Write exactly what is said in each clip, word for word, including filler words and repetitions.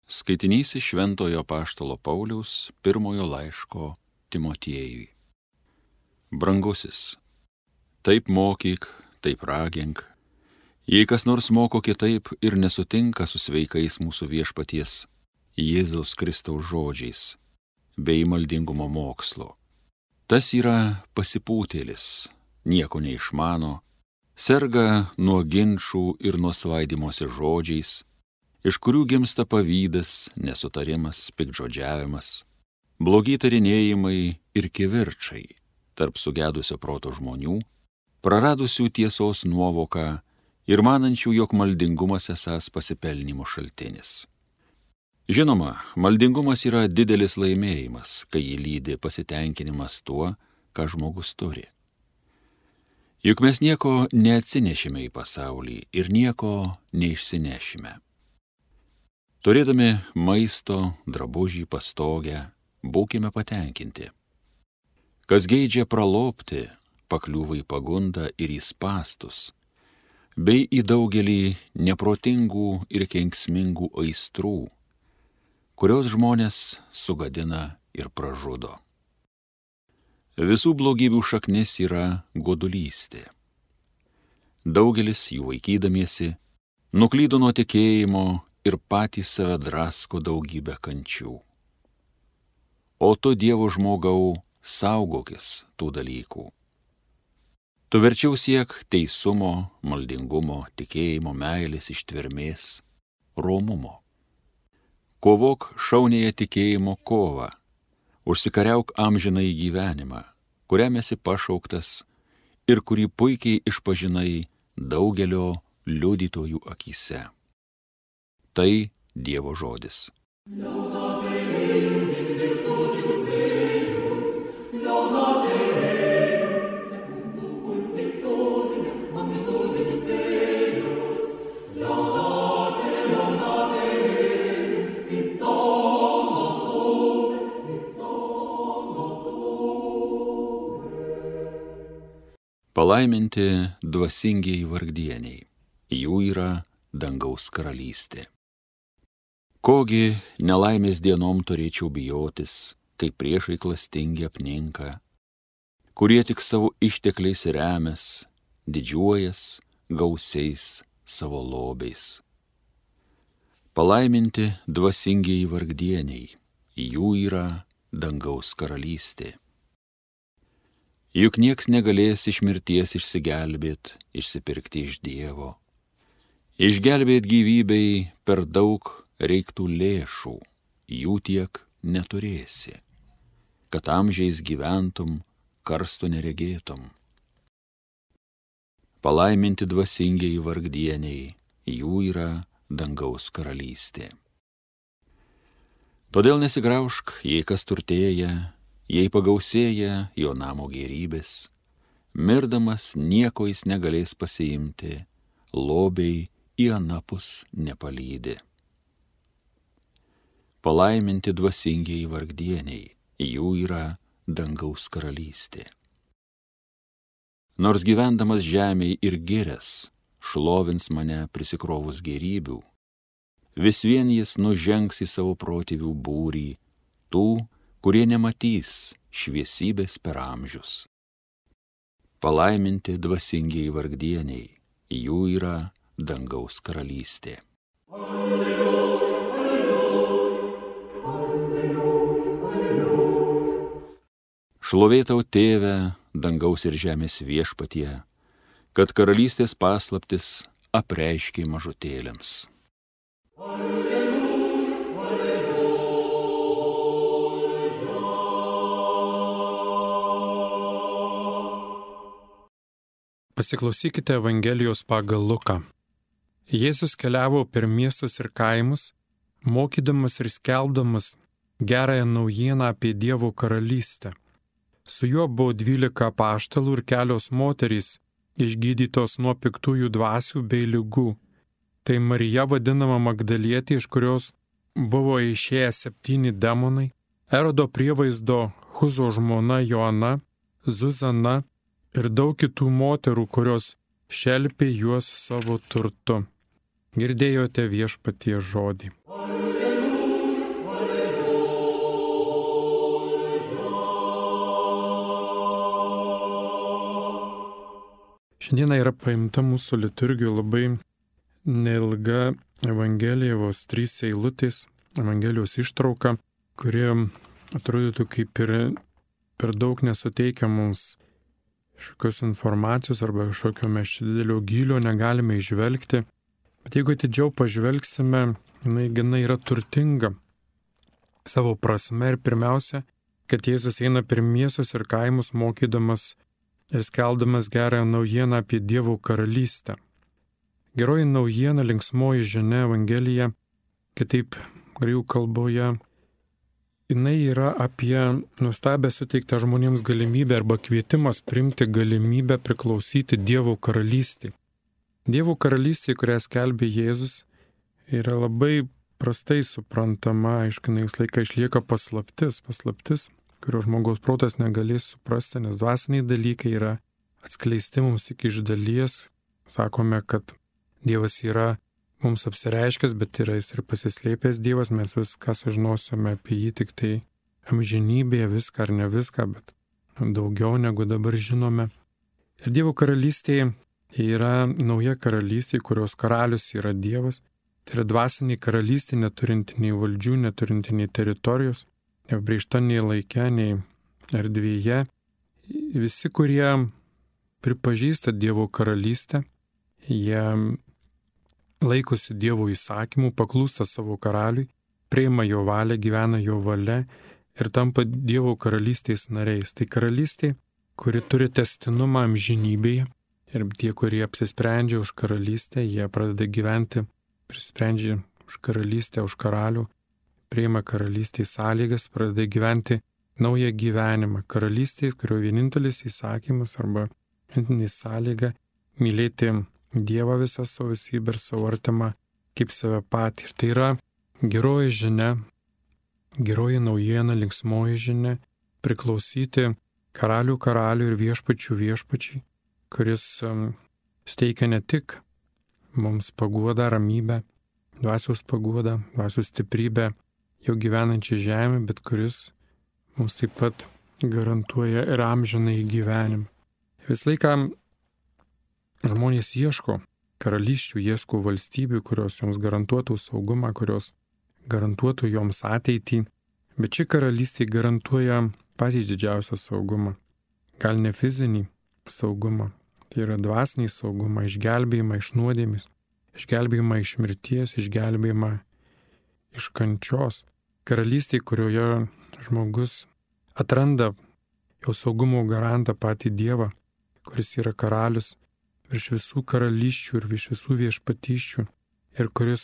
Skaitinys iš Šventojo Apaštalo Pauliaus pirmojo laiško Timotiejui. Brangusis, taip mokyk, taip ragink. Jei kas nors moko kitaip ir nesutinka su sveikais mūsų viešpaties Jėzaus Kristaus žodžiais bei maldingumo mokslo, tas yra pasipūtėlis, nieko neišmano, serga nuo ginčų ir nuo svaidimosi žodžiais, iš kurių gimsta pavydas, nesutarimas, piktžodžiavimas, blogi tarinėjimai ir kivirčai tarp sugedusio proto žmonių, praradusių tiesos nuovoką ir manančių, jog maldingumas esąs pasipelnimo šaltinis. Žinoma, maldingumas yra didelis laimėjimas, kai jį lydi pasitenkinimas tuo, ką žmogus turi. Juk mes nieko neatsinešime į pasaulį ir nieko neišsinešime. Turėdami maisto, drabužį, pastogę, būkime patenkinti. Kas geidžia pralobti, pakliūva į pagundą ir į spąstus, bei į daugelį neprotingų ir kenksmingų aistrų, kurios žmonės sugadina ir pražudo. Visų blogybių šaknis yra godulystė. Daugelis jų vaikydamiesi nuklydo nuo tikėjimo ir patys save drasko daugybę kančių. O tu, Dievo žmogau, saugokis tų dalykų. Tu verčiau siek teisumo, maldingumo, tikėjimo, meilės, ištvermės, romumo. Kovok šauniąją tikėjimo kovą, užsikariauk amžinąjį gyvenimą, kuriam esi pašauktas ir kurį puikiai išpažinai daugelio liudytojų akyse. Tai Dievo žodis. Palaiminti dvasingieji vargdieniai, jų yra dangaus karalystė. Kogi nelaimės dienom turėčiau bijotis, kai priešai klastingi apninka, kurie tik savo ištekliais remias, didžiuojas gausiais savo lobiais. Palaiminti dvasingieji vargdieniai, jų yra dangaus karalystė. Juk nieks negalės iš mirties išsigelbėt, išsipirkti iš Dievo. Išgelbėt gyvybei per daug reiktų lėšų, jų tiek neturėsi, kad amžiais gyventum, karsto neregėtum. Palaiminti dvasingieji vargdieniai, jų yra dangaus karalystė. Todėl nesigraužk, jei kas turtėja, jei pagausėja jo namo gėrybės, mirdamas nieko jis negalės pasiimti, lobiai į anapus nepalydi. Palaiminti dvasingieji vargdieniai, jų yra dangaus karalystė. Nors gyvendamas žemėj ir gėręs, šlovins mane prisikrovus gėrybių, vis vien jis nužengs į savo protėvių būrį, tų, kurie nematys šviesybės per amžius. Palaiminti dvasingieji vargdieniai, jų yra dangaus karalystė. Alleluja, alleluja, alleluja, alleluja. Šlovė tau, Tėve, dangaus ir žemės viešpatie, kad karalystės paslaptis apreiškei mažutėliams. Alleluja, alleluja. Pasiklausykite Evangelijos pagal Luką. Jėzus keliavo per miestus ir kaimus, mokydamas ir skelbdamas gerąją naujieną apie Dievo karalystę. Su juo buvo dvylika apaštalų ir kelios moterys, išgydytos nuo piktųjų dvasių bei ligų. Tai Marija vadinama Magdalietė, iš kurios buvo išėję septyni demonai, Erodo prievaizdo Huzo žmona Joana, Zuzana ir daug kitų moterų, kurios šelpė juos savo turtu. Girdėjote viešpaties žodį. Alleluja. Šiandieną yra paimta mūsų liturgijų labai neilga Evangelija, vos trys eilutės, Evangelijos ištrauka, kuri atrodytų kaip ir per daug nesuteikia mums kažkokios informacijos arba kažkokio mes čia didelio gylio negalime išvelgti. Bet jeigu atidžiau pažvelgsime, jinai gana yra turtinga savo prasme ir pirmiausia, kad Jėzus eina per miestus ir kaimus mokydamas ir skeldamas gerąją naujieną apie Dievo karalystę. Geroji naujiena, linksmoji žinia, Evangelija, kitaip graikų kalboje, jinai yra apie nuostabę suteiktą žmonėms galimybę arba kvietimas priimti galimybę priklausyti Dievo karalystei. Dievo karalystė, kurią skelbė Jėzus, yra labai prastai suprantama, aišku, visą laiką išlieka paslaptis, paslaptis, kurio žmogaus protas negalės suprasti, nes dvasiniai dalykai yra atskleisti mums tik iš dalies. Sakome, kad Dievas yra mums apsireiškęs, bet yra jis ir pasislėpęs Dievas, mes viską sužinosime apie jį tik tai amžinybėje, viską ar ne viską, bet daugiau negu dabar žinome. Ir Dievo karalystėje yra nauja karalystė, kurios karalius yra Dievas. Tai yra dvasinė karalystė, neturinti nei valdžių, neturinti nei teritorijos, neapbrėžta nei laike, nei erdvėje. Visi, kurie pripažįsta Dievo karalystę, jie laikosi Dievo įsakymų, paklūsta savo karaliui, priima jo valią, gyvena jo valia ir tampa Dievo karalystės nariais. Tai karalystė, kuri turi testinumą amžinybėje ir tie, kurie apsisprendžia už karalystę, jie pradeda gyventi, prisprendžia už karalystę, už karalių, priima karalystės sąlygas, pradeda gyventi naują gyvenimą. Karalystės, kurio vienintelis įsakymas arba vienintelis sąlyga mylėti Dievą visą savo esybę ir savo artimą kaip save patį. Ir tai yra geroji žinia, geroji naujiena, linksmoji žinia, priklausyti karalių karalių ir viešpačių viešpačiai, kuris um, suteikia ne tik mums paguodą, ramybę, dvasios paguodą, dvasios stiprybę jau gyvenančią žemę, bet kuris mums taip pat garantuoja ir amžinąjį gyvenimą. Visą laiką žmonės ieško karalysčių, ieško valstybių, kurios joms garantuotų saugumą, kurios garantuotų joms ateitį, bet ši karalystė garantuoja patį didžiausią saugumą. Gal ne fizinį saugumą, tai yra dvasinį saugumą, išgelbėjimą iš nuodėmės, išgelbėjimą iš mirties, išgelbėjimą iš kančios. Karalystė, kurioje žmogus atranda jau saugumo garantą patį Dievą, kuris yra karalius virš visų karalysčių ir virš visų viešpatyščių ir kuris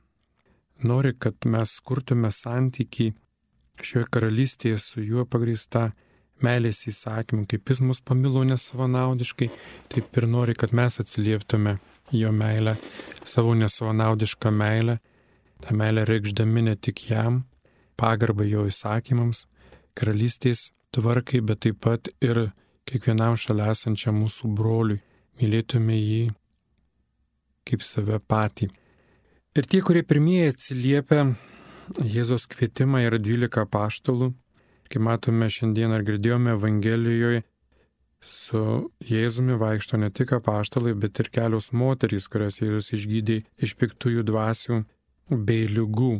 nori, kad mes kurtume santykį šioje karalystėje su juo pagrįsta meilės įsakymu, kaip jis mus pamilo nesavanaudiškai, taip ir nori, kad mes atsilieptume jo meilę, savo nesavanaudišką meilę, tą meilę reikšdami ne tik jam, pagarbą jo įsakymams, karalystės tvarkai, bet taip pat ir kiekvienam šalia esančiam mūsų broliui, mylėtume jį kaip save patį. Ir tie, kurie pirmieji atsiliepia Jėzos kvietimą, yra dvylika apaštalų. Kaip matome šiandien ar girdėjome Evangelijoje, su Jėzumi vaikšto ne tik apaštalai, bet ir kelios moterys, kurias Jėzus išgydė iš piktųjų dvasių bei ligų.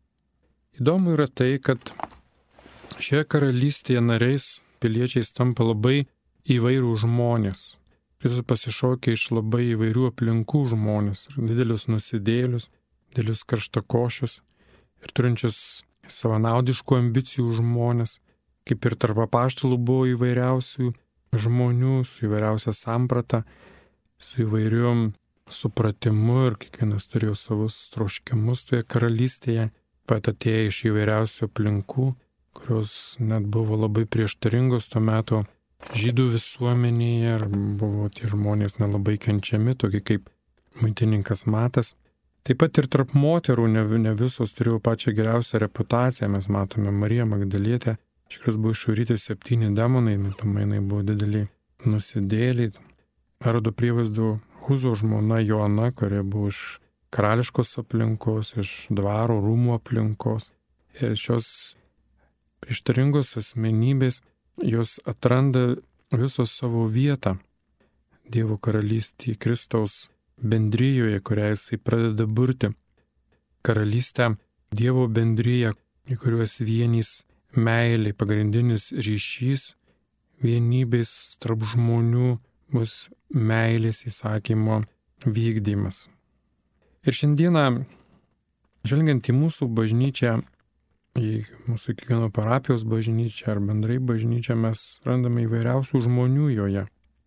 Įdomu yra tai, kad šioje karalystėje nariais, piliečiais tampa labai įvairių žmonės. Jis pasišaukia iš labai įvairių aplinkų žmonės, didelius nusidėlius, didelius karštakošius ir turinčius savanaudiškų ambicijų žmonės, kaip ir tarp apaštalų buvo įvairiausių žmonių, su įvairiausia samprata, su įvairiom supratimu ir kiekvienas turėjo savus troškimus toje karalystėje, pat atėję iš įvairiausių aplinkų, kurios net buvo labai prieštaringos tuo metu žydų visuomenėje ir buvo tie žmonės nelabai kenčiami, tokie kaip muitininkas Matas. Taip pat ir tarp moterų ne, ne visos turėjo pačią geriausią reputaciją. Mes matome Mariją Magdalietę, iš kurios buvo išvaryti septyni demonai, matomai jinai buvo dideliai nusidėliai. Erodo prievaizdu Huzo žmona Joana, kuri buvo iš karališkos aplinkos, iš dvaro rūmų aplinkos. Ir šios prieštaringos asmenybės, jos atranda visos savo vietą Dievo karalystėje, Kristaus bendryjoje, kurią jisai pradeda burti. Karalystę, Dievo bendryje, į kuriuos vienys meilė, pagrindinis ryšys, vienybės tarp žmonių bus meilės įsakymo vykdymas. Ir šiandieną, žvelgiant į mūsų bažnyčią, į mūsų kiekvieno parapijos bažnyčią ar bendrai bažnyčią, mes randame įvairiausių žmonių joje.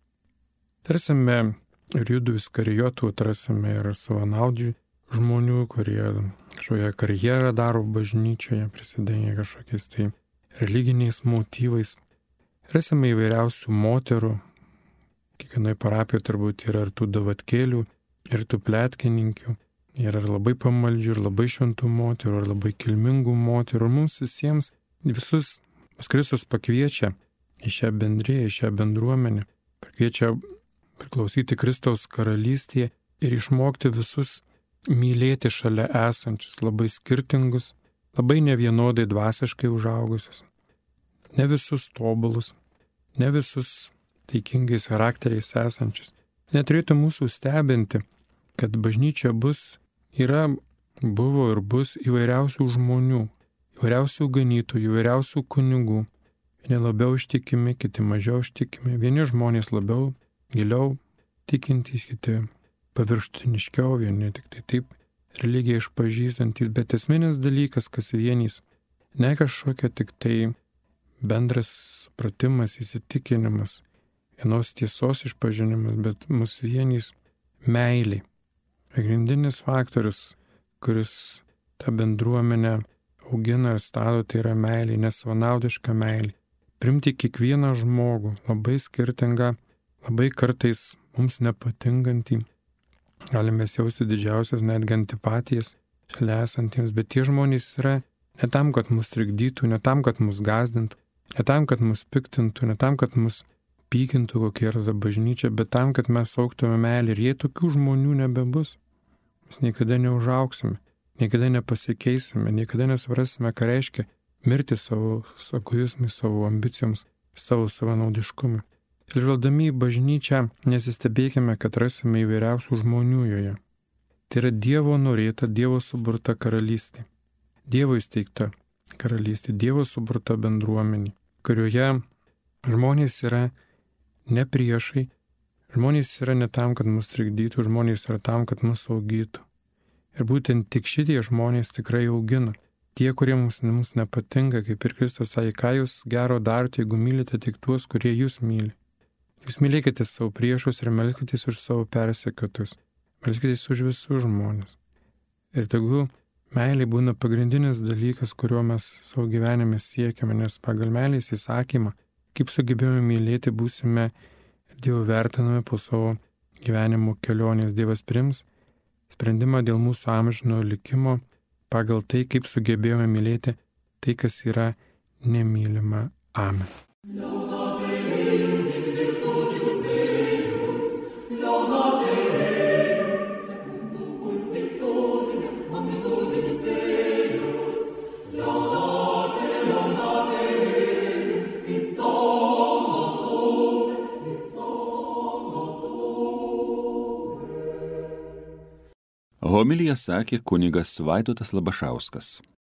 Tarsime ir judų iskarijotų, atrasime ir savanaudžių žmonių, kurie kažkokią karjerą daro bažnyčioje, prisidengia kažkokiais tai religiniais motyvais. Rasime įvairiausių moterų, kiekvienoje parapijoje turbūt yra ir tų davatkėlių, ir tų pletkininkių, yra ir labai pamaldžių, ir labai šventų moterų, ir labai kilmingų moterų. Ir mums visiems, visus Kristus pakviečia į šią bendriją, į šią bendruomenę, pakviečia priklausyti Kristaus karalystėje ir išmokti visus mylėti šalia esančius, labai skirtingus, labai nevienodai dvasiškai užaugusius, ne visus tobulus, ne visus taikingais charakteriais esančius. Neturėtų mūsų stebinti, kad bažnyčia bus, yra, buvo ir bus įvairiausių žmonių, įvairiausių ganytojų, įvairiausių kunigų. Vieni labiau ištikimi, kiti mažiau ištikimi. Vieni žmonės labiau, giliau tikintys, kiti paviršutiniškiau, vieni tik tai taip religiją išpažįstantys. Bet esminis dalykas, kas vienys, ne kažkokia tik tai bendras supratimas, įsitikinimas, vienos tiesos išpažinimas, bet mus vienys meilė. Pagrindinis faktorius, kuris tą bendruomenę augina ir stato, tai yra meilė, nesavanaudiška meilė. Primti kiekvieną žmogų, labai skirtingą, labai kartais mums nepatinkantį. Galime jausti didžiausias netgi antipatijas šalia esantiems, bet tie žmonės yra ne tam, kad mus trikdytų, ne tam, kad mus gazdintų, ne tam, kad mus piktintų, ne tam, kad mus pykintų, kokia yra ta bažnyčia, bet tam, kad mes augtume meilę. Ir jei tokių žmonių nebebus, mes niekada neužauksime, niekada nepasikeisime, niekada nesuprasime, ką reiškia mirti savo egoizmui, savo ambicijoms, savo savanaudiškumui. Ir žvelgdami į bažnyčią, nesistebėkime, kad rasime įvairiausių žmonių joje. Tai yra Dievo norėta, Dievo suburta karalystė. Dievo įsteigta karalystė, Dievo suburta bendruomenė, kurioje žmonės yra ne priešai, žmonės yra ne tam, kad mus trikdytų, žmonės yra tam, kad mus augytų. Ir būtent tik šitie žmonės tikrai augina. Tie, kurie mums, mums nepatinka, kaip ir Kristus sakė, ką jūs gero darote, jeigu mylite tik tuos, kurie jūs myli. Jūs mylėkite savo priešus ir melskitės už savo persekiotus. Melskitės už visus žmonės. Ir tegul meilė būna pagrindinis dalykas, kuriuo mes savo gyvenime siekiame, nes pagal meilės įsakymą, kaip sugebėjome mylėti, būsime Dievo vertinami po savo gyvenimo kelionės. Dievas priims sprendimą dėl mūsų amžino likimo pagal tai, kaip sugebėjome mylėti tai, kas yra nemylima. Amen. Homiliją sakė kunigas Vaidotas Labašauskas.